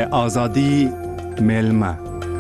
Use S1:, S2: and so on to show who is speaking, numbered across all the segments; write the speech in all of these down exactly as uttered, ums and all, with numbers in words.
S1: آزادی میلمه.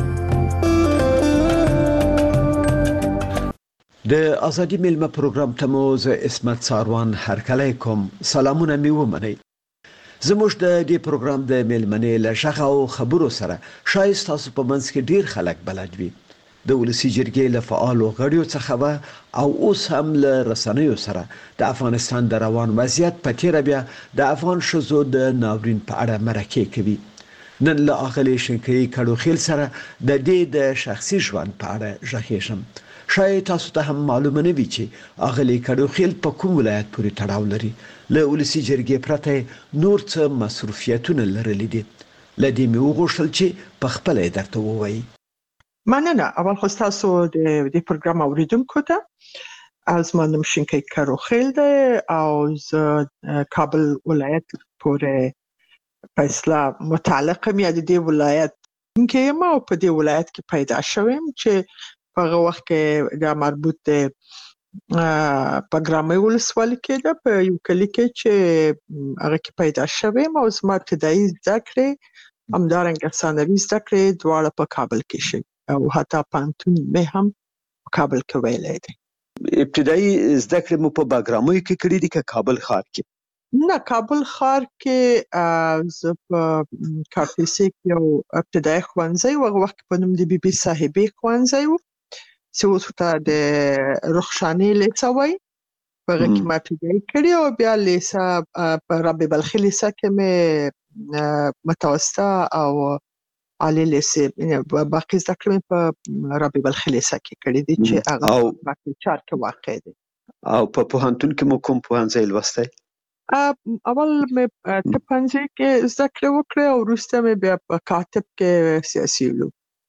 S2: د آزادی میلمه پروګرام ته مو زه اسمت ساروان هرکلی کوم. سلامونه مې ومنئ. زموږ د دې پروګرام د میلمنې له غږ او خبرو سره شاید ستاسو په منځ کې ډیر خلک بلد وي. د ولسي جرګې له فعالو غړیو څخه به او اوس هم له رسنیو سره د افغانستان د روان وضعیت په تیره بیا د افغان ښځو د ناورین په اړه مرکې کوي. نن له اغلې شنکۍ کډوخیل سره د دې د شخصي ژوند په اړه غږیږم. شاید تاسو ته هم معلومه نه وي چې اغلې کډوخیل په کوم ولایت پورې تړاو لري. له ولسي جرګې پرته نور څه مصروفیتونه لرلي دي. له دې مې وغوښتل چې په خپله یې درته ووایي.
S3: مننه. اول خو ستاسو د دې پروګرام اوریدونکو ته زما نوم شنکۍ کډوخیل دی او زه کابل ولایت پورې په اصطلاح متعلق یم یا د دې ولایت کې یم او په دې ولایت کې پیدا شوم چې په هغه وخت کې دا مربوط دی په ګرامۍ ولسوالۍ کې ده په یو کلي کې چې هغه کې پیدا شوم او زما ابتدایي زده کړې همدارنګه ثانوي زده کړې دواړه په کابل کې شوي او حتی پوهنتون مې هم په کابل کې ویلی دی.
S2: ابتدایي زده کړې مو په باګرامۍ کې کړې دي که کابل ښار کې؟
S3: نه، کابل ښار کې زه په کارتیسي کې یو ابتدایي ښوونځی و، هغه وخت په نوم د بي بي صاحبې ښوونځی و چې اوس ورته د رخشانې لیسه وایي. په هغه کې ما ابتدایي کړې او بیا لیسه په رابعه بلخي لیسه کې مې متوسطه او عالی لیسې باقي زده کړې مې په رابعه بلخي لیسه کې کړې دي چې هغه په چار کې واقع دی.
S2: او په پوهنتون کې مو کوم پوهنځی لوستی؟
S3: اول مې طب پوهنځي کې زده کړې وکړې او وروسته مې بیا په کاتب کې سیاسي علوم.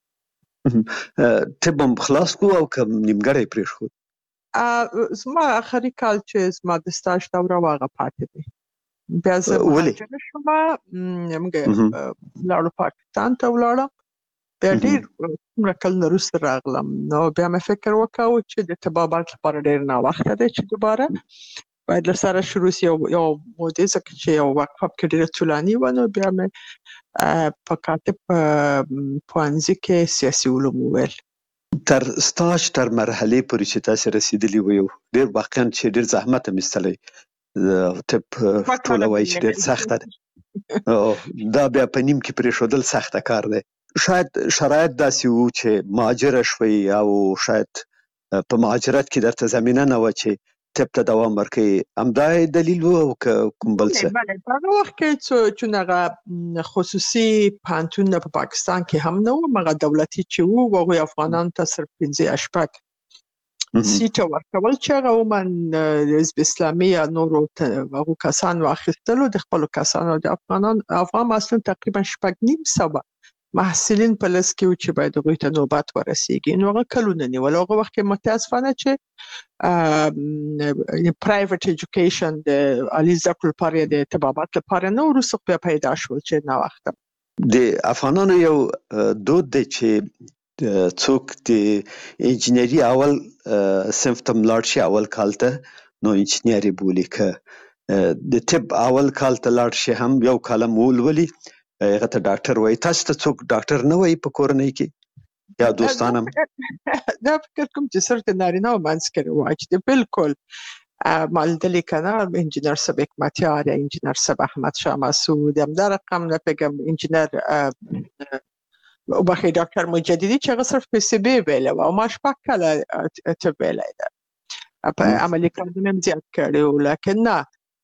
S2: طب هم خلاص کو او که نیمګړی پرېښود؟
S3: زما آخري کال چې زما د سټاژ دوره وه هغه پاتې دی. بیا زه مهاجره شوم، موږ لاړو پاکستان ته ولاړم. بیا ډېر څومره کلونه وروسته راغلم نو بیا مې فکر وکړ چې د طبابت لپاره ډېر ناوخته دی چې دوباره باید له سره شروع شي. یو مودې ځکه چې یو وقفه پکې ډېره طولاني وه نو بیا مې په کاتب پوهنځي کې سیاسي علوم وویل.
S2: تر سټاژ تر مرحلې پورې چې تاسې رسېدلي وو یو ډېر واقعا چې ډېر زحمت هم ایستلی. طب ټوله وایي چې ډېر سخته ده. دا بیا په نیم کې پرېښودل سخته کار دی. شاید شرایط داسې وو چې مهاجره شوئ او شاید په مهاجرت کې درته زمینه نه وه چې طب ته دوام ورکوي. همدا دلیل و او که کوم بل څه؟
S3: بله، په هغه وخت کې چون هغه خصوصي پوهنتونونه په پاکستان کې هم نه وو، هغه دولتي چې وو هغوی افغانانو ته صرف پنځه یا شپږ سیټه ورکول چې هغه عموما د حزب اسلامي یا نورو هغو کسانو اخیستلو د خپلو کسانو د افغانان افغان محصلین تقریبا شپږ نیم سوه محصلین په لس کې و چې باید هغوی ته نوبت ورسیږي. نو هغه کلونه نیول. هغه وخت کې متاسفانه چې پرایویټ ایجوکیشن د عالي زده کړو لپاره د طبابت لپاره نه، وروسته بیا پیدا شول چې ناوخته.
S2: د افغانانو یو دود دی چې څوک د انجینري اول صنف ته ملاړ شي اول کال ته نو انجینر یې بولي، که د طب اول کال ته لاړ شي هم یو کال هم ولولي هغه ته ډاکټر وایي. تاسو ته څوک ډاکټر نه وایي په کورنۍ کې یا دوستان هم؟
S3: دا فکر کوم چې صرف د نارینه‌و منځ کې رواج دی. بالکل ما لیدلي که نه انجینر صاحب حکمتیار یا انجینر صاحب احمد شاه مسعود، همدا رقم نه پوهېږم انجینر وبخښئ ډاکټر مجددي چې هغه صرف پی سی بي ویلی وه او ما شپږ کاله طب ویلی ده. په عملي کارونه مې زیات کړي وو، لیکن نه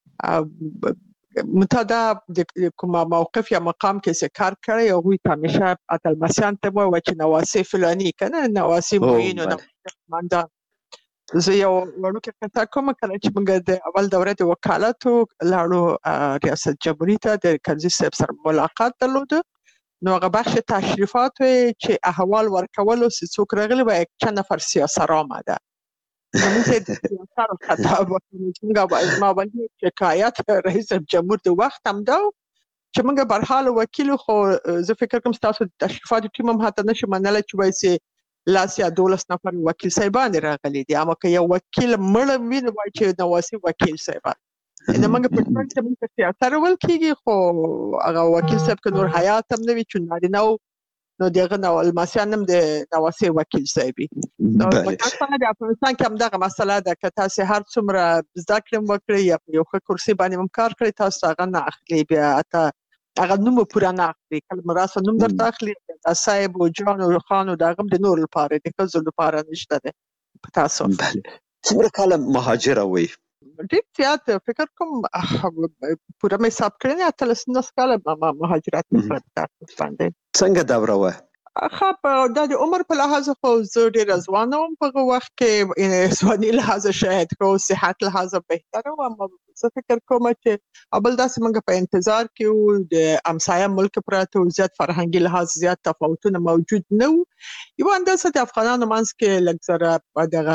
S3: متدا د کوم موقف یا مقام کې چې کار کړی هغوی ته همیشه اتلمسیان ته وایي چې نواسي فلاني که نه نواسي معین و قماندان. زه یو وړوکې قصه کوم. کله چې موږ د اول دوره د وکالتو لاړو ریاست جمهوري ته د کرزي صاحب سره ملاقات درلوده نو هغه بخش تشریفات چې احوال ورکولو چې څوک راغلي و یک چند نفر سیاسر آمده. زمون چې سیاسر خطاب وکړي چې موږ ما باندې شکایت رئیس جمهور د وخت هم دا چې موږ برحال وکیل خو زه فکر کوم تاسو د تشریفات ټیم هم حتی نشو منلی چې وایي چې لاس یا دولس نفر وکیل صاحبان راغلي دي، اما که یو وکیل مړ وي نو وایي چې نواسي وکیل صاحبان. نو موږ په ټول کې موږ تیاتر ول کېږي خو هغه وکیل صاحب که نور حیات هم نه وي چې نارینه نو دغه نو الماسیان هم د نواسي وکیل صاحب نو متاسفانه د افغانستان کې هم دغه مسله ده که تاسو هر څومره زده کړې وکړئ یا یو ښه کرسي باندې هم کار کړئ تاسو هغه نه اخلي بیا اته هغه نوم پوره نه اخلي کله مراسته نوم درته اخلي صاحب او جان او خان او دغه د نور لپاره د ښځو لپاره نشته ده په تاسو
S2: څومره کاله مهاجر وي
S3: ډېر زیات فکر کوم پوره مې حساب کړی نه اتلس نهه کاله مهاجرت وکړ باندې
S2: څنګه دوره وه
S3: خب دا د عمر په لحاظ خو زه ډېره ځوانه وم په هغه وخت کې ځواني لحاظ شاید خو صحت لحاظ بهتره وم زه فکر کوم چې اول داسې موږ په انتظار کې وو د همسایه ملک پراته و زیات فرهنګي لحاظ زیات تفاوتونه موجود نه وو یو اندازه د افغانانو منځ کې لږ زره دغه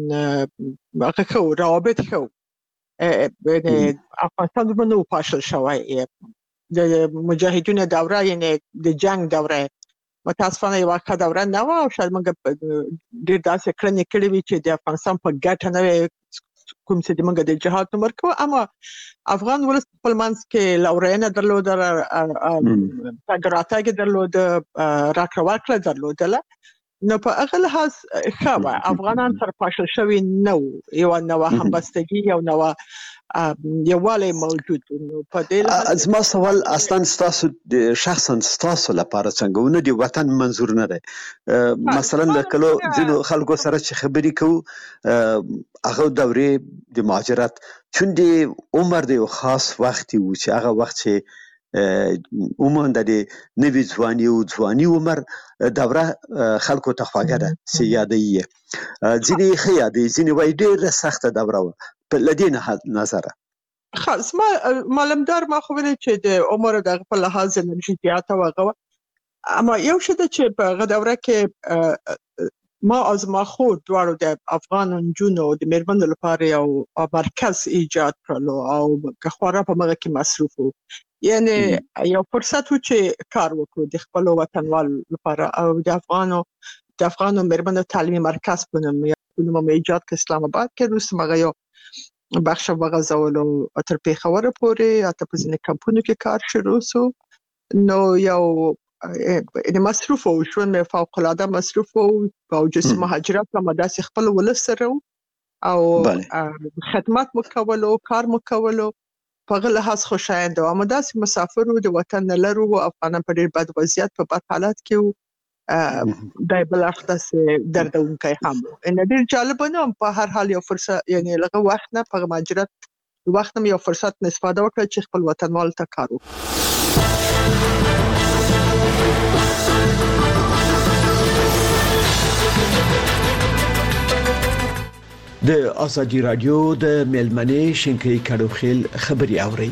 S3: هغه ښه و روابط ښه و افغانستان دومره نه و پاشل شوی د مجاهدینو دوره یعنې د جنګ دوره متاسفانه یو ښه دوره نه وه او شاید موږ ډېر داسې کړنې کړې وي چې د افغانستان په ګټه نه وي کوم چې موږ د جهاد نوم ورکوو اما افغان ولس خپل منځ کې لورینه درلوده تګ راتګ یې درلوده راکړه ورکړه درلودله نو په هغه لحاظ ښه وه افغانان سره پاشل شوي نه وو یوه نوه همبستګي یو نوه یووالی موجود نو په دې لحاظ
S2: زما سوال اصلا ستاسو شخصا ستاسو لپاره څنګه ونه دی وطن منظور نه دی مثلا د کلو ځینو خلکو سره چې خبرې کوو هغه دورې د مهاجرت چون د عمر د یو خاص وختي و چې هغه وخت چې عموما د نوي ځواني او ځواني عمر دوره خلکو ته خواږه ده چې یادې یې ځینې ښه یادې ځینې وایي ډېره سخته دوره وه په له دې نظره
S3: خاص ما معلومدار ما خو ویل چې د عمر دغه په لحاظ انرژي زیاته وه اما یو څه ده چې په هغه دوره کې ما از ما خود دواړو د افغان نجونو د میرمنو لپاره یو مرکز ایجاد کړلو او که خورا په هغه کې مصروف وو یعنی یو فرصت و چې کار وکړو د خپل وطنوال لپاره او د افغانو د افغانو میرمنو تعلیمي مرکز په نوم یو ایجاد کړ اسلام آباد کې روس مغه یو بخش وغځولو تر پیښور پورې اته په ځینې کمپونو کې کار شروع شو نو یو د مصروف او ژوند فوق العاده مصروف او باوجود مهاجرت هم داسې خپل ولس سره او خدمات مکولو کار مکولو په غل لحاظ خوشایند او مداسي مسافرو د وطن لرو افغانان په ډېر بد وضعیت په بد حالات کې دای بل اخته دردونکي هم ان ډېر جالب نه په هر حال یو فرصت یعنی لږه وخت نه په مهاجرت وخت نه یو فرصت نه استفاده وکړه چې خپل وطنوال ته کار وکړي
S2: د ازادي رادیو د ملمنې شینکې کډوخیل خبري اوري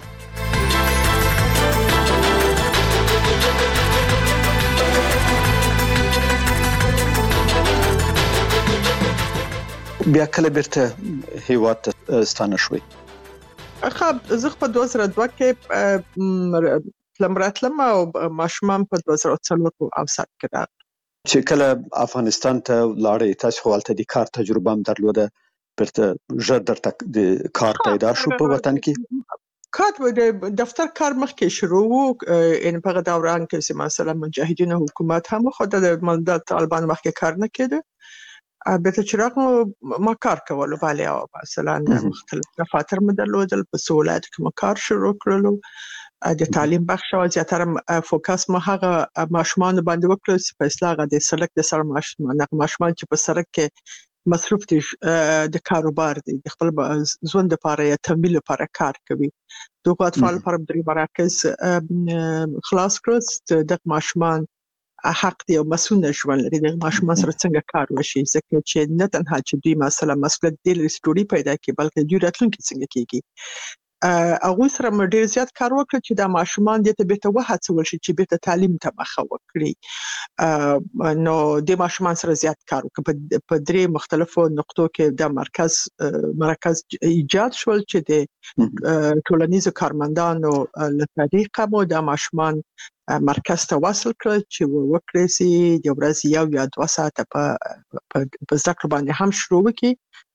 S2: بیا کله بیرته هیواد ستانه شوي
S3: خب زه په دوه زره دوه کې لمراتلم او ماشومان په دوه زره څلور او سات کې راغلم
S2: چې کله افغانستان ته لاړې تاسو خپلته د کار تجربه هم درلوده برته ژر درته د کار پیدا شو په وطن کې
S3: کار د دفتر کار مخکې شروع وو ان په دوران کې چې مثلا مجاهدین حکومت هم خو د ملت طالبان مخکې کار نه کېده به ته چراغ ما کار کولو بالي او مثلا مختلف دفاتر مدلودل په سولات کې ما کار شروع کړلو د تعلیم بخش او زیاتره فوکس ما هغه ماشومان باندې وکړ چې په اصلاح د سړک د سر ماشومان ماشومان چې په سړک کې مصروف دي د کاروبار دي د خپل ژوند لپاره یا تمویل لپاره کار کوي دوه اطفال پر درې مراکز خلاص کړل د ماشومان حق دی او مسؤل ژوند لري د ماشومان سره څنګه کار وشي ځکه چې نه تنها چې دوی مثلا مسؤلیت د ریسټوري پیدا کوي بلکې دوی راتلونکي څنګه کیږي هغه سره مې ډیر زیات کار وکړ چې دا ماشومان د ته به ته وهڅول شي چې به ته تعلیم ته مخه وکړي نو د ماشومان سره زیات کار وکړ په درې مختلفو نقطو کې د مرکز مرکز ایجاد شول چې د ټولنیزو کارمندانو له طریقه مو د ماشومان مرکز ته وصل کړ چې وکړي سي د ورځې یو یا دوه ساعته په په ذکر باندې هم شروع وکړي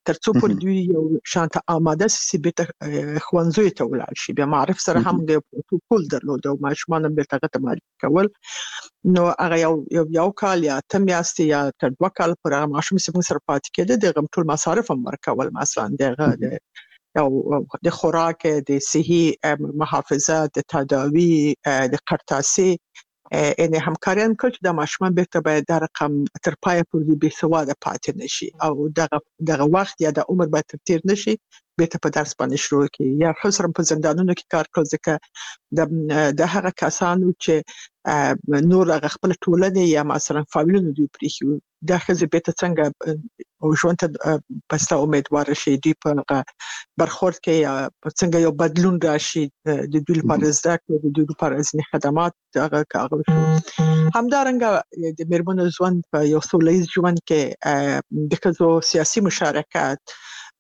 S3: ترڅو پر دوی یو شانته آماده سي بیت خوانزوی ته ولاړ شي. بیا معرف سره هم د پروتوکول درلود او ماشومان به تاګه مال کول. نو هغه یو یو کال یا تم میاشتې یا تر دوه کال پر هغه ماشوم سره سره پاتې کېده. د غم ټول مصارف هم ورکول، مثلا دغه او د خوراک، د صحي محافظه، د تداوی، د قرطاسي ان همکاران کول چې د ماشومان بیرته باید د رقم تر پای پورې به سواده پاتې نشي او دغه دغه وخت یا د عمر به تیر نشي بیرته په درس باندې شروع کی. یا خصوصا په زندانونو کې کار کول ځکه د د هغه کسانو چې نور هغه خپل ټولنه یا مثلا فامیلونو دوی پریښو د خزه بیرته څنګه او ژوند ته پسته امیدوار شي، دوی په برخورد کې یا څنګه یو بدلون راشي د دوی لپاره زده کړو، د دوی لپاره ځینې خدمات هغه کاغذ همدارنګه د میرمنو ژوند په یو سولیز ژوند کې د ښځو سیاسي مشارکت،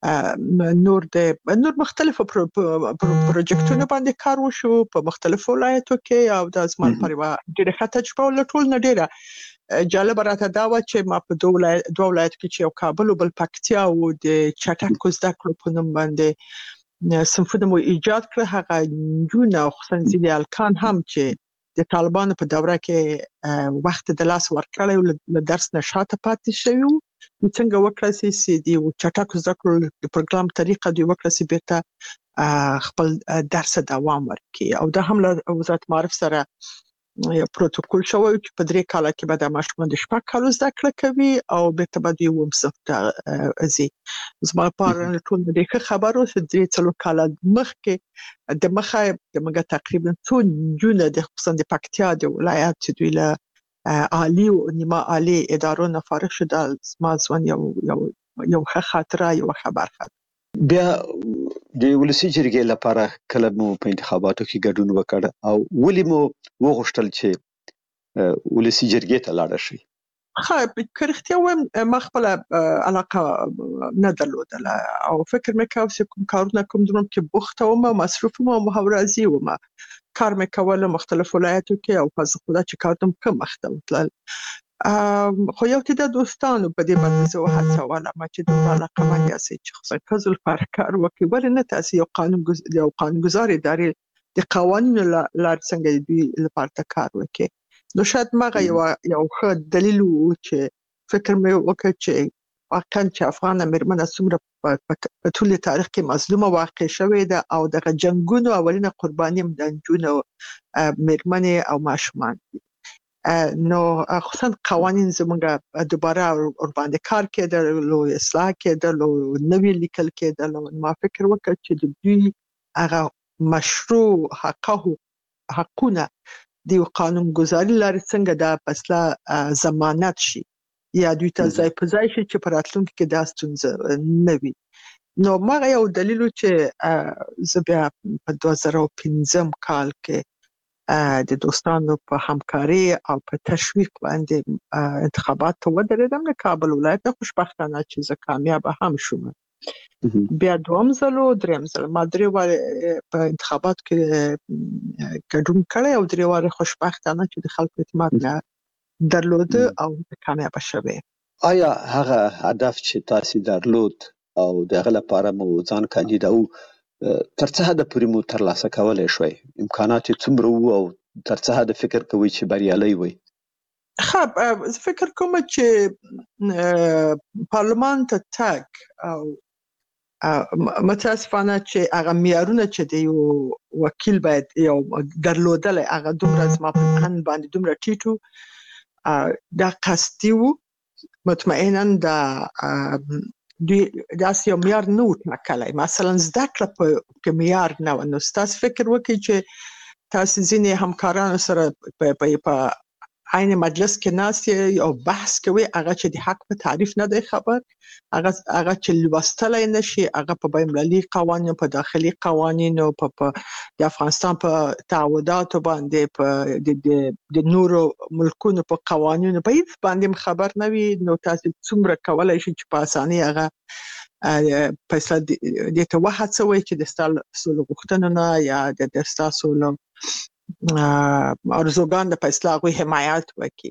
S3: نور د نور مختلفو پروژیکټونو باندې کار وشو په مختلفو ولایتو کې او د ازمان پر ډیره ښه تجربه ولټول. نه ډیره جالب راته دا و چې ما په دوه ولایت دوه ولایت کې چې یو کابل او بل پکتیا او د چټک زده کړو په نوم باندې صنفونه مو ایجاد کړ. هغه جون او خصوصا ځینې الکان هم چې د طالبانو په دوره کې وخت د لاس ورکړی او درس نشاته پاتې شوی وو، څنګه وکړای شي دی چټک زده کړو د پروګرام طریقه دی وکړای شي بیرته خپل درس دوام ورکړي. او دا هم له وزارت معرف سره یو پروتوکول شوی چې په درې کال کې به د ماشومان د شپږ کالو زده کړه کوي او بیرته به دوی وم صف ته ځي. زما لپاره ټول د ښه خبرو چې درې څلور کال مخکې د مخه د مګه تقریبا څو جونه د خصوصا د پکتیا د ولایت چې دوی له عالی او نیمه عالی ادارو نه فارغ شو. د زما ځوان یو یو یو ښه خاطره یو خبر خاطر.
S2: بیا د ولسی جرګې لپاره کله مو په انتخاباتو کې ګډون وکړ او ولې مو وغوښتل چې ولسی جرګې ته لاړ شئ؟
S3: ها کرختیا وایم ما خپل علاقه نه درلودله او فکر مې کاوه چې کوم کارونه کوم دروم کې بوخته وم، مصروف وم، محاورازي وم، کار مې کول مختلف ولایتو کې او پس خدا چې کارتم کم مخته وتل. خو یو ته د دوستانو په دې باندې زه وهڅوله ما چې د علاقه باندې اسې چې خصوصا فضل پر کار وکړي ولې نه تاسو یو قانون ګز... یو قانونګذار ادارې د قوانینو لار څنګه دوی لپاره کار وکړي. نو شاید ماغه یو یو ښه دلیل و چې فکر مې وکړ چې واقعا چې افغان میرمنه څومره په ټول تاریخ کې مظلومه واقع شوې ده او د جنگونو اولینه قرباني د جنونو میرمنې او ماشومان. نو خصوصا قوانین زمونږ دوباره ور باندې کار کېدل او اصلاح کېدل او نوی لیکل کېدل. ما فکر وکړ چې د دوی هغه مشروع حقوق حقونه د قانون گذاری لري څنګه دا پسله ضمانت شي یا دوی ته ځای په ځای شي چې په راتلونکي کې دا ستونزه نه وي. نو ما یو دلیل چې زه بیا په دوه زره او پنځم کال کې د دوستانو په همکاري او په تشویق باندې انتخابات ته ودرېدم د کابل ولایت. خوشبختانه چې زه کامیاب هم شوم. بیا دوم ځل او دریم ځل ما درې واره په انتخابات کې ګډون کړی او درې واره خوشبختانه چې د خلکو اعتماد نه درلود او کامیاب شوم.
S2: آیا هغه هدف چې تاسو درلود او دغه لپاره مو ځان کاندیداو تر څه حد پورې مو ترلاسه کولای شوي؟ امکانات څومره وو او تر څه حد فکر کوئ چې بریالي وي؟
S3: خب زه فکر کوم چې پارلمان ته تک او متاسفانه چې هغه معیارونه چې د یو وکیل باید یو درلودل هغه دومره زما په ذهن باندې دومره ټیټو دا قصدي وو. مطمئنا دا دوی داسې یو معیار نه و ټاکلی، مثلا زده کړه په معیار نه و. نو تاسو فکر وکړئ چې تاسو ځینې همکارانو سره په عین مجلس کې ناست او بحث کوي، هغه چې د حق په تعریف نه دی خبر، هغه هغه چې لوستلی نشي، هغه په بین‌المللي قوانینو، په داخلي قوانینو، په د افغانستان په تعهداتو باندې، په د نورو ملکونو په قوانینو په هیڅ باندې خبر نه وي. نو تاسو څومره کولای شئ چې په اسانۍ هغه فیصله دې ته وهڅوئ چې د ستاسو غوښتنو نه یا د ستاسو ارزوګان د فیصله غوښتنې حمایت وکړي.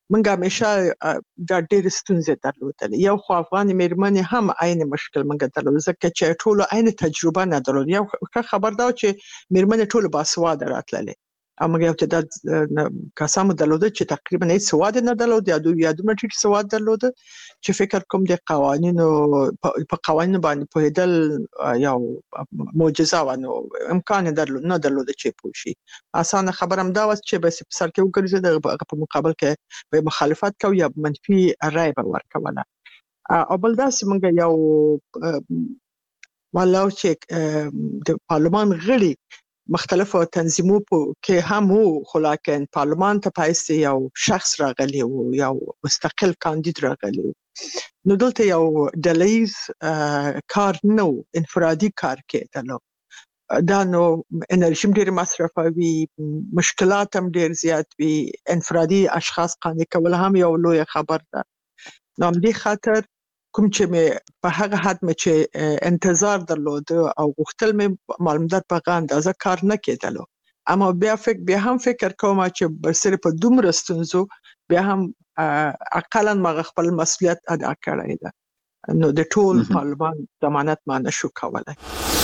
S3: منګه همیشه دا ډېر ستونزې درلودل. یو خو افغان میرمنې هم عین مشکل منګه درلود ځکه چې ټول عین تجربه نه درلود. یو خبر دا چې میرمنې ټول باسواده راتللې او موږ یو تعداد کسانو درلوده چې تقریبا هیڅ سواد نه درلود یا دوی یا دومره ټیټ سواد درلوده چې فکر کوم د قوانینو په قوانینو باندې پوهېدل یو معجزه و، نو امکان درلود نه درلوده چې پوه شي. اسانه خبره هم دا وه چې بس په سر کې وګرځېده په مقابل کې به مخالفت کوي یا منفي رای به ورکوله. او بل داسې موږ یو والاو چې د پارلمان غړي مختلفو تنظیمو کې هم وو، خو لکن پارلمان ته پایست یو شخص راغلی و، یو مستقل کاندید راغلی و. نو دلته یو ډلهیز کار نه و، انفرادي کار کېدلو. دا نو انرژي ډېر مصرفوي، مشکلات هم ډېر زیات وي، انفرادي اشخاص قانع کول هم یو لوی خبر ده. نو همدې خاطر کوم چې مې په هغه حد مې چې انتظار درلود او غوښتل مې معلومات په هغه اندازه کار نه کېدلو، اما بیا فکر بیا هم فکر کوم چې برسره په دومره ستونزو بیا هم اقلا ما خپل مسؤلیت ادا کړی ده. نو د ټول پارلمان ضمانت ما نشو کولای.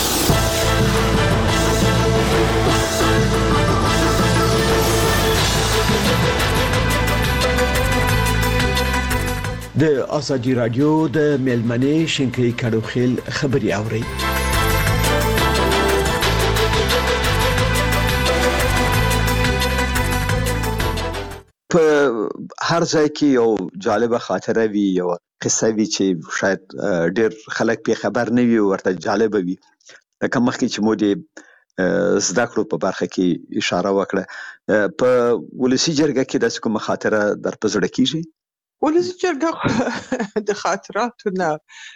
S2: د ازادي رادیو د میلمنې شینکۍ کډوخیل خبري اوري. په هر ځای کې یو جالبه خاطره وي، یو قصه وي چې شاید ډېر خلک په خبر نه وي ورته جالبه وي. لکه مخکې چې مو د زده کړو په برخه کې اشاره وکړه، په ولسی جرګه کې داسې کومه خاطره در په زړه کېږي؟
S3: ولسی جرګه د خاطراتو نه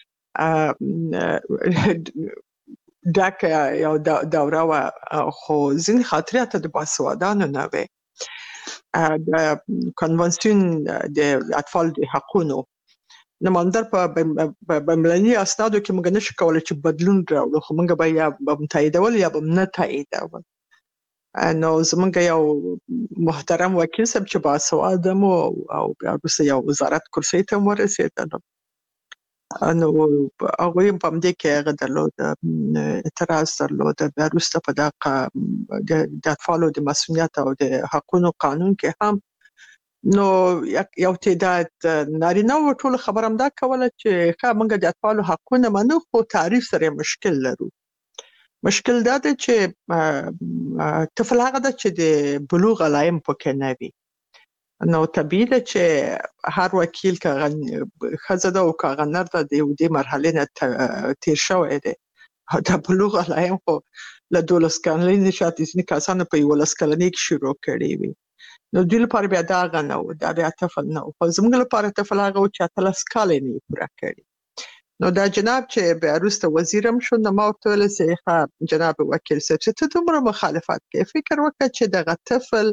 S3: ډکه یو دوره وه، خو ځینې خاطرات د باسوادانو نه وې. د کنوانسیون د اطفال د حقونو نماندر په بین‌المللي اسنادو کې موږ نشو کولی چې بدلون راوړو، خو موږ به یا به تاییدول یا به نه تاییدول. نو زمونږ یو محترم وکیل صاحب چې باسواده مو او بیا وروسته یو وزارت کرسۍ ته هم ورسېدلو، نو هغوی هم په همدې کې هغه درلود اعتراض درلود. بیا وروسته په دغه د اطفالو د مسؤلیت او د حقونو قانون کې هم نو یو تعداد نارینه و ټول خبره همدا کوله چې ښه موږ د اطفالو حقونه منو، خو تعریف سره مشکل لرو. مشکل دا دی چې طفل هغه ده چې د بلوغ علایم پکې نه وي. نو طبیعي ده چې هر وکیل که ښځه ده او که هغه نر ده د دې مرحلې نه تیر شوی دی. د بلوغ علایم خو له دولس کلنۍ نه شاید ځینې کسانو په یولس کلنۍ کې شروع کړي وي. نو دوی لپاره بیا دا هغه نه و، دا بیا طفل نه و. خو زموږ لپاره طفل هغه و چې اتلس کاله یې نه پوره کړي. نو دا جناب چې بیا وروسته وزیر هم شو، نو ما ورته ویل چې ښه جناب وکیل صاحب چې ته دومره مخالفت کوې، فکر وکړه چې دغه طفل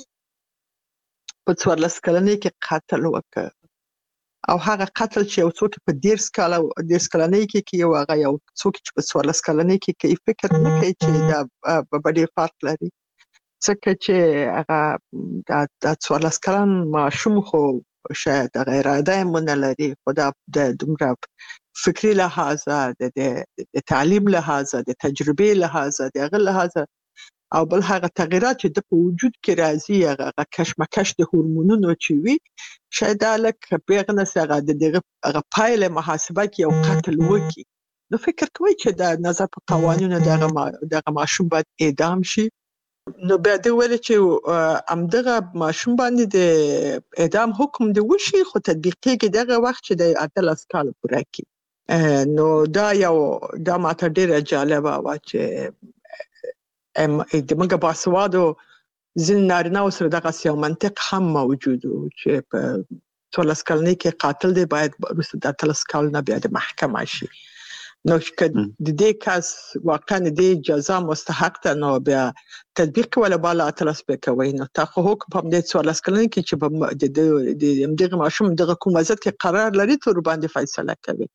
S3: په څوارلس کلنۍ کې قتل وکړ، او هغه قتل چې یو څوک په دېرش کاله دېرش کلنۍ کې کوي او هغه یو څوک چې په څوارلس کلنۍ کې کوي، فکر نه کوي چې دا به ډېر فرق لري. ځکه چې هغه د څوارلس کلن ماشوم خو شاید هغه اراده یې ونه لري، خو دا د دومره فکري لحاظه، د تعلیم لحاظه، د تجربې لحاظه، د هغه لحاظه، او بل هغه تغییرات چې د په وجود کې راځي، هغه کشمکش د هورمونونو چې وي، شاید دا لږ په هغه نسې هغه د دغه هغه پایله محاسبه کې یو قتل وکړي. نو فکر کوئ چې د نظر په قوانینو دغه ماشوم باید اعدام شي. نو بیا دوی ویل چې همدغه ماشوم باندې د اعدام حکم د وشي، خو تطبیق کېږي دغه وخت چې د اتلس کاله پوره کړي. نو دا یو دا ماته ډېره جالبه وه چې د موږ باسوادو ځینې نارینه‌و سره دغسې یو منطق هم موجود و چې په څوارلس کلنۍ کې قاتل دی باید وروسته د اتلس کال نه بیا د محکمه شي. نو که د دې کس واقعا د دې جزا مستحق ده، نو بیا تطبیق کوله بالا اتلس به کوئ. نو تا خو حکم په همدې څوارلس کلنۍ کې چې د همدغه ماشوم دغه کوم وضعیت کې قرار لري ته ورباندې فیصله کوي.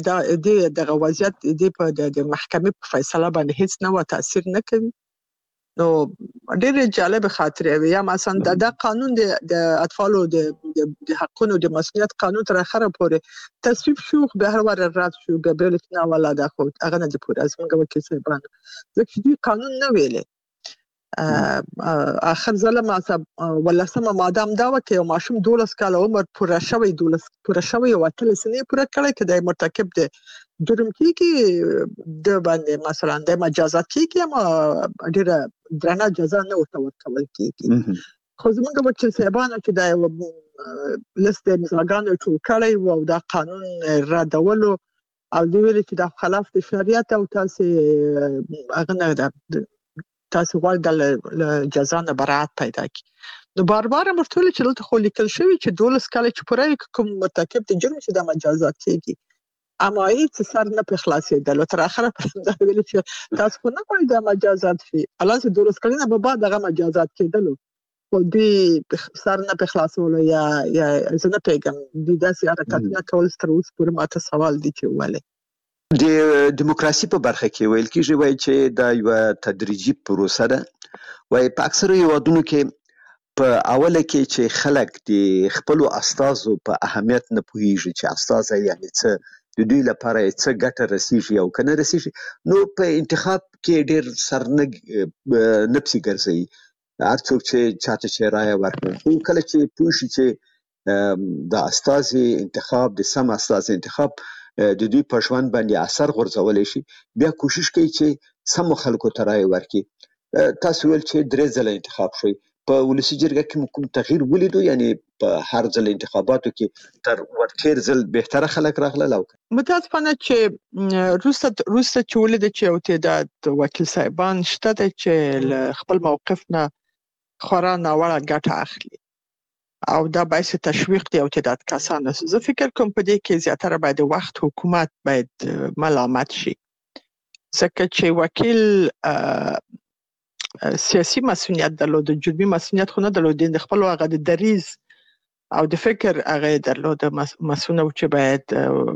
S3: د دغه وضعیت د په د محکمې په فیصله باندې هیڅ نوع تاثیر نه کوي. نو ډېر جالب خاطرې وي. یا مثلا د دا قانون د د اطفالو د د حقونو د مسؤلیت قانون تر اخره پورې تصویب شو، به هر واره رد شو، به له ولا د خو هغه نه دی پورې از موږ وکیل صاحبان ځکه چې قانون نه ویلې اخر ظلم ولسمه مادام دا وکي او ماشوم دولس کال عمر پوره شوی دولس پوره شوی او اتل سنې پوره کړی کله مرتکب دی جرم کیږي د باندې مثلا د مجازات کیږي اما ډیره درنه جزا نه ورته ورکول کیږي. خو زموږ وکیل صاحبانو چې دا لست مزاګانو ټول کړی او دا قانون ردولو او د ویل چې د خلاف د شریعت او تاسو هغه نه ده تاسو غواړئ د جزا نه برائت پیدا کړئ. نو بار بار مرتول چې دلته خو لیکل شوی چې دولس کال چې پوره کوم مرتکب د جرم چې د مجازات کیږي اما هیڅ سر نه په خلاصېدل تر اخره پر دا ویل چې تاسو خو نه کوئ د مجازات شي الان چې دولس کلونه به بعد هغه مجازات کېدل خو دې سر نه په خلاصول یا یا زنه پیغام د داسې حرکت نه کول تر اوسه پورې ماته سوال دي چې ولې
S2: د دیموکراسي په برخه کې ویل کېږي وایي چې دا یو تدریجي پروسه ده. وایي په اکثره هیوادونو کې په اوله کې چې خلک د خپلو استازو په اهمیت نه پوهیږي چې استازه یعنی څه د دوی لپاره څه ګټه رسیږي او کنه رسیږي نو په انتخاب کې ډېر سرنګ نفسي ګرځي هر څوک چې چاته چې رایه ورکړي خو کله چې پوه شي چې د استازي انتخاب د سم استازي انتخاب د دوی په ژوند باندې اثر غورځولی شي بیا کوشش کوي چې سم خلکو ته رایه ورکړي. تاسو ویل چې درې ځله انتخاب شوی په ولسي جرګه کې کوم تغییر ولیدو یعنی په هر ځل انتخاباتو کې تر ورتیر ځل بهتره خلک راغلل او
S3: متاسفانه چې روسته روسته چې ولید چې او تعداد وکیل صاحبان شته چې خپل موقف نه خورا ناوړه ګټه اخلي او دا باعث تشویق دی او تعداد کسان زه فکر کوم په دې کې زیاتره باید وخت حکومت باید ملامت شي ځکه چې وکیل سیاسي مسؤلیت درلود جرمي مسؤلیت خو نه درلود د خپل هغه د دریز او د فکر هغه درلود مسؤل چې باید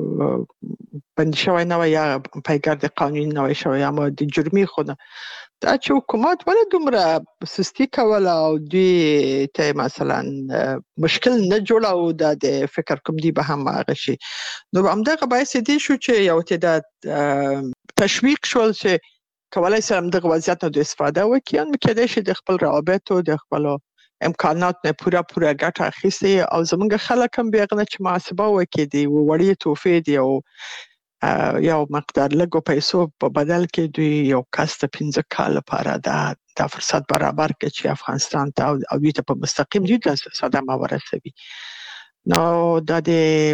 S3: بند شوی نه یا پیګر د قانون نه شوی اما د جرمي خو نه دا چې حکومت ولې دومره سستی کوله او دوی ته مثلا مشکل نه جوړاو د فکر کوم دی به هم هغه شي نو همدغه باعث دی شو چې یو تعداد تشویق شول چې کولای سم دغه وضعیت نه استفاده وکړي ان کېدای شي د خپل روابط او د خپل امکانات نه پوره پوره ګټه اخیستي او زمونږ خلک هم بیا غنه چې محاسبه وکړي دی وړي توفې دی او یو مقدار لګو پیسو په بدل کې دوی یو کس ته پنځه کال لپاره دا د فرصت برابر کړي چې افغانستان ته او دوی ته په مستقیم دي د صدمه ورسوي. نو دا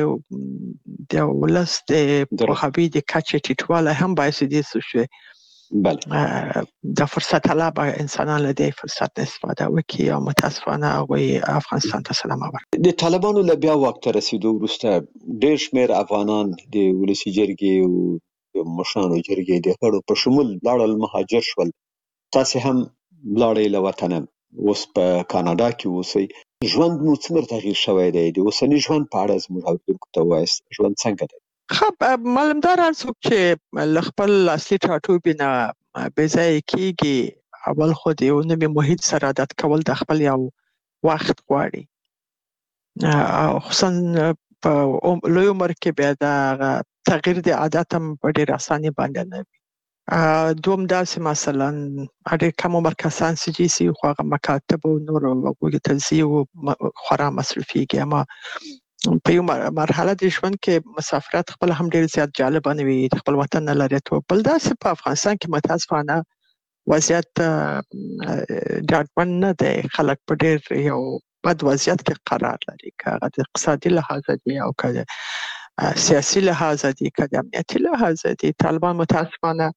S3: د د ولست د حبي د کچې ټیټواله هم باعث دي شوی
S2: بله
S3: د فرصت طلب انسانان له دې فرصت استفاده وکړي او متاسفانه هغوی افغانستان ته سلام ورکړي.
S2: د طالبانو له بیا واک ته رسیدو وروسته ډېر شمېر افغانان د ولسي جرګې او د مشرانو جرګې د غړو په شمول لاړل مهاجر شول. تاسې هم لاړئ له وطنه اوس په کاناډا کې اوسئ. ژوند مو څومره تغییر شوی دی؟ د اوسني ژوند په اړه زموږ اورېدونکو ته ووایاست ژوند څنګه دی؟
S3: خب معلومدار هر څوک چې لخپل اصلي ټاټوبي نه بې ځایه کېږي اول خو د یو نوي محیط سره عادت کول د خپل یو وخت غواړي او خصوصا په لوی عمر کې بیا د تغییر د عادت هم په ډېر اساني باندې نه وي. دوم داسې مثلا ډېر کم عمر کسان چې سي خو هغه مکاتب او نور وګړي تجزیه خورا مصرفيږي اما په یو مرحله د ژوند کې مسافرت خپل هم ډیر زیات جالب نه وي خپل وطن نه لري ته بل داسې په افغانستان کې متاسفانه وضعیت ډاډمن نه دی خلک په ډیر یو بد وضعیت کې قرار لري که د اقتصادي لحاظ دي او که سیاسي لحاظ دي که د امنیتي لحاظ دي. طالبان متاسفانه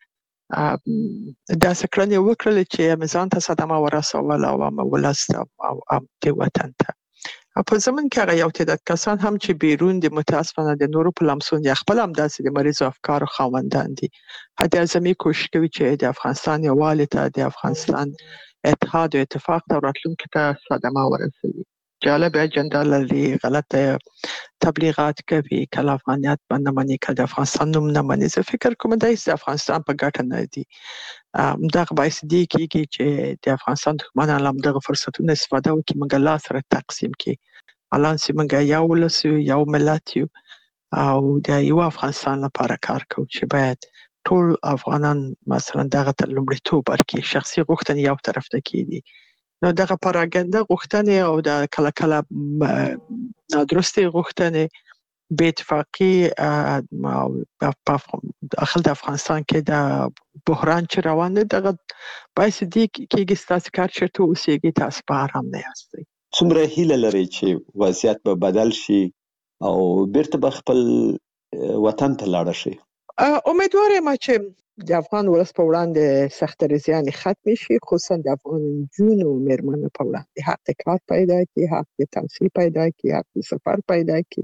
S3: دا سکرنې وکړل چې میزان ته صدمه ورسول او ولست او د وطن ته په زمون کې هغه یو تعداد کسان هم چې بیرون د متاسفانه د نورو په لمسون یا خپل هم داسې د مریض افکار خاوندان دي هدي اعظمي کوشش کوي چې د افغانستان یووالي ته د افغانستان اتحاد او اتفاق ته راتلونکي ته صدمه ورسوي. جالب اجنډا لري غلطه تبلیغات کوي کله افغانیت باندې مني کله افغانستان نوم نه مني. زه فکر کوم دا د افغانستان په ګټه نه دي دغه باعث دی کېږي چې د افغانستان دښمنان هم دغه فرصتونه استفاده وکړي، موږ لا سره تقسیم کړي. الان چې موږ یو ولس یو، یو ملت یو او د یو افغانستان لپاره کار کوو چې باید ټول افغانان مثلا دغه ته لومړیتوب ورکړي. شخصي غوښتنې یو طرف ته کېدي، نو دغه پراګنده غوښتنې او د کله کله نادرستې غوښتنې بې اتفاقي په داخل د افغانستان کې د بحران چې روان دی، دغه باعث دی کېږي ستاسو کار چېرته اوسېږي تاسو په ارام نه یاستئ.
S4: څومره هیله لرئ چې وضعیت به بدل شي او بیرته به خپل وطن ته لاړ شي؟
S3: امیدوار یم چې د افغان ولس په وړاندې سختدریزیانې ختمې شي، خصوصا د افغان نجونو او مېرمنو په وړاندې حق د کار پیدا کړي، حق د تحصیل پیدا کړي، حق د سفر پیدا کړي.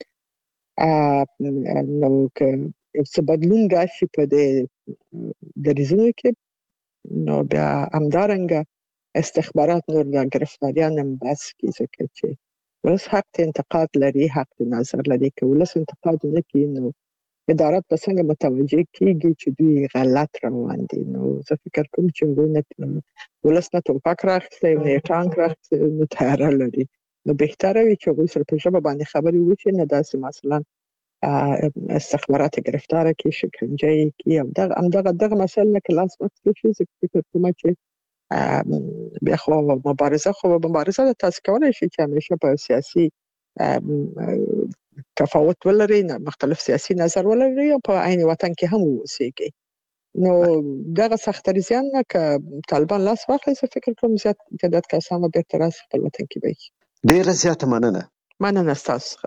S3: نو که څه بدلون راشي په دې دریځونو کې، نو بیا همدارنګه استخبارات نور د ګرفتاریان هم بس کړي، ځکه چې ولس حق ته انتقاد لري، حق د نظر لري. که ولس انتقاد ونه کړي نو ادارات به څنګه متوجه کېږي چې دوی غلط روان دي. نو زه فکر کوم چې ولس نه ټوپک راخیستی نه یې ټانک راخیستی، نو تیاره لري. نو بهتره وي چې هغوی سره په ژبه باندې خبرې وشي، نه داسې مثلا استخبارات ګرفتاره کړي، شکنجه یې کړي او دغه همدغه دغه مسایل نه که لاس واخیستل شي، زه فکر کوم چې بیا خو مبارزه خو مبارزه ده، تاسو کولی شئ چې همیشه په سیاسي تفاوت ولري، مختلف سیاسي نظر ولري او په عین وطن کې هم اوسېږي. نو دغه سختدریزیان نه که طالبان لاس واخلي، زه فکر کوم زیات تعداد کسان به بیرته راشي خپل وطن کې وي.
S2: ډېره زیاته مننه.
S3: مننه ستاسو څخه.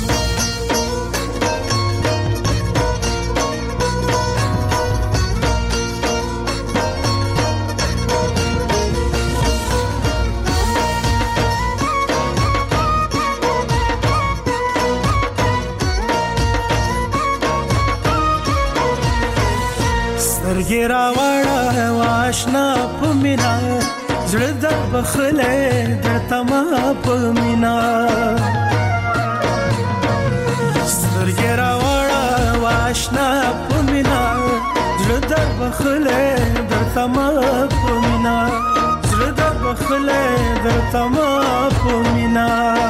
S5: سترګې راوړه واشنا په مینا، زړه در بخلې درته ما په مینا. سترګې راوړه واشنا په مینا، زړه در بخلې درته ما په مینا، زړه در بخلې درته ما په مینا.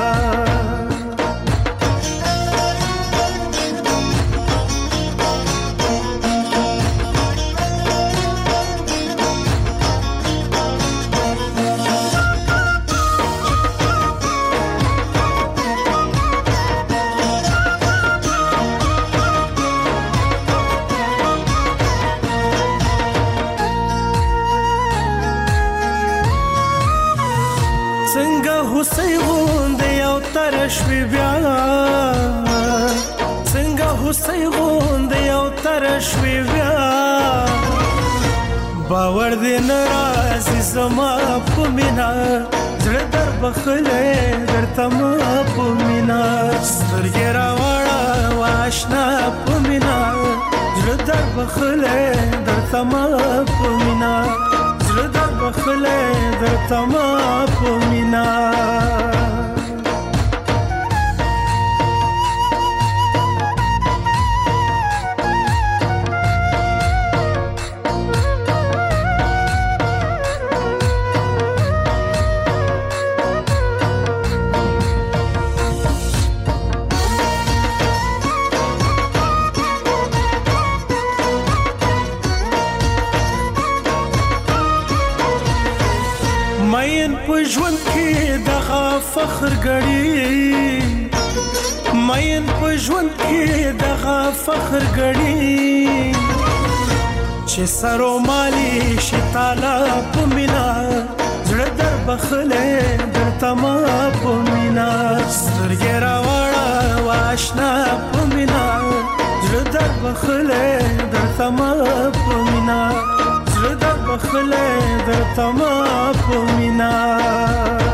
S5: هوسۍ غوندې یو تره شوې بیا، څنګه هوسۍ غوندې یو تره شوې بیا، باور دې نه راځي زما په مینا، زړه در بخلې درته ما په مینا. سترګې راوړه واشنا په مینا، زړه در بخلې درته ما په مینا، زړه در بخلې درته ما په مینا. مین په ژوند کې دغه فخر ګړي، مین په ژوند کې دغه فخر ګړي، چې سرو مالی شي تالا په مینا، زړه در بخلې درته ما په مینا. سترګې راوړه واشنا په مینا، زړه در بخلې درته ما په مینا، زړه در بخلې درته ما په مینا.